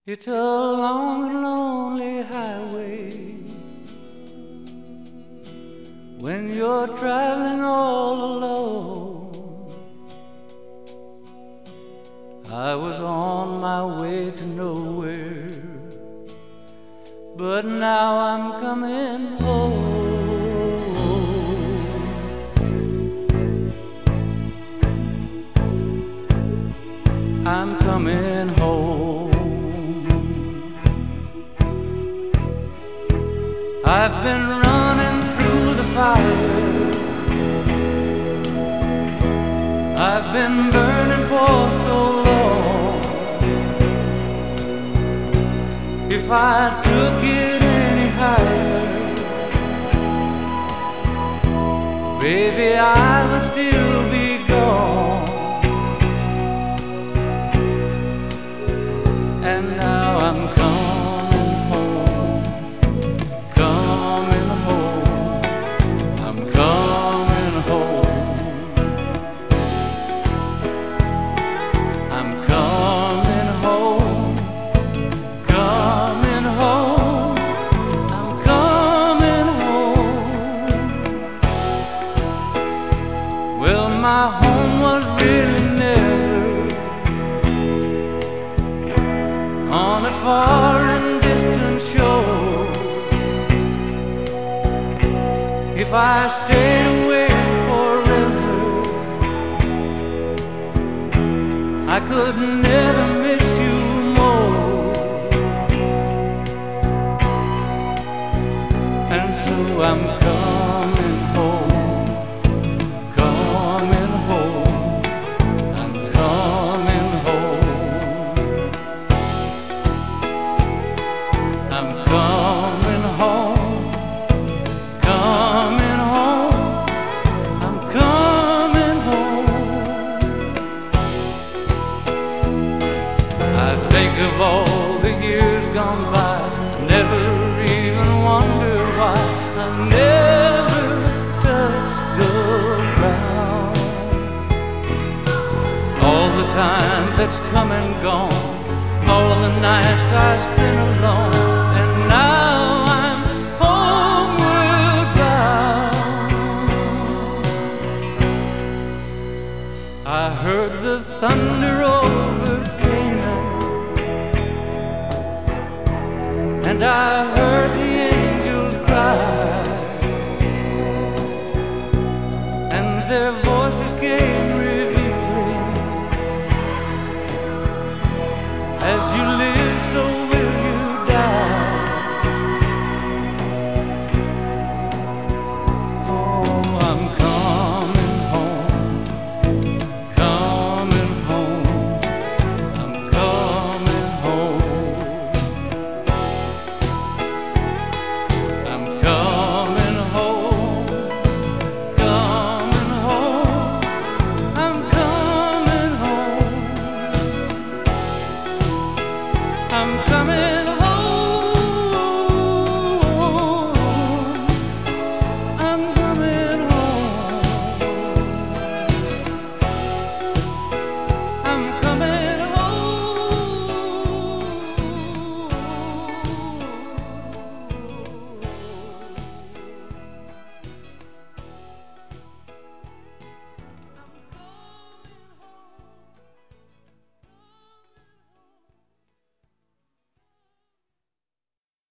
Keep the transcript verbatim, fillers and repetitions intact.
It's a long and lonely highway when you're traveling all alone. I was on my way to nowhere, but now I'm coming home. I'm coming home. I've been running through the fire, I've been burning for so long. If I took it any higher, baby, I would still be gone. And now I'm coming home, coming home, I'm coming home. I'm coming home, coming home, I'm coming home. Well, my home was really never on a far and distant shore. If I stayed away forever, I could never miss you more. And so I'm coming home, coming home, I'm coming home. I'm coming home, coming home, I'm coming home. I think of all the years gone by, I never even wonder why I never touched the ground. All the time that's come and gone, all the nights I spent alone, and now I'm homeward bound. I heard the thunder over Canaan, and I heard the angels cry, and their voices came revealing, as you live, so will you die. Oh, I'm coming home, coming home, I'm coming home. I'm coming home, coming home, I'm coming home. I'm